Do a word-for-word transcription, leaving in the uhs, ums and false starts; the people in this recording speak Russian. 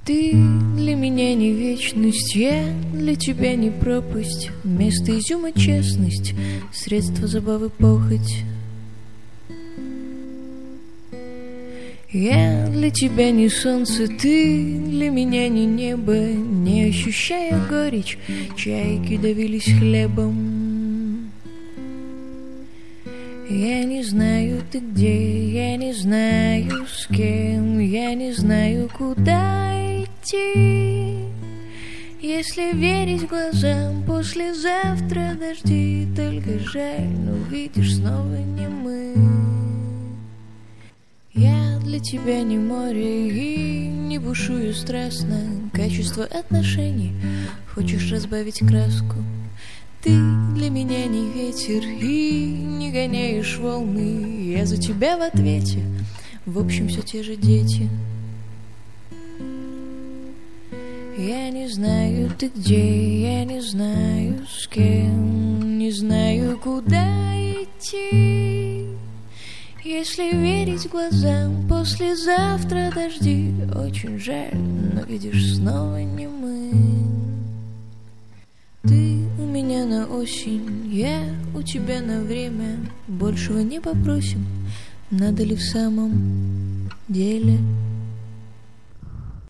Ты для меня не вечность, я для тебя не пропасть. Вместо изюма честность, средство забавы похоть. Я для тебя не солнце, ты для меня не небо. Не ощущая горечь, чайки давились хлебом. Я не знаю, ты где, я не знаю, с кем, я не знаю, куда идти. Если верить глазам, послезавтра дожди. Только жаль, но видишь, снова не мы. Я для тебя не море и не бушую страстно. Качество отношений хочешь разбавить краску. Ты для меня не ветер и не гоняешь волны. Я за тебя в ответе, в общем, все те же дети. Я не знаю, ты где, я не знаю, с кем, не знаю, куда идти. Если верить глазам, послезавтра дожди. Очень жаль, но видишь, снова не мы. Ты у меня на осень, я у тебя на время. Большего не попросим, надо ли в самом деле?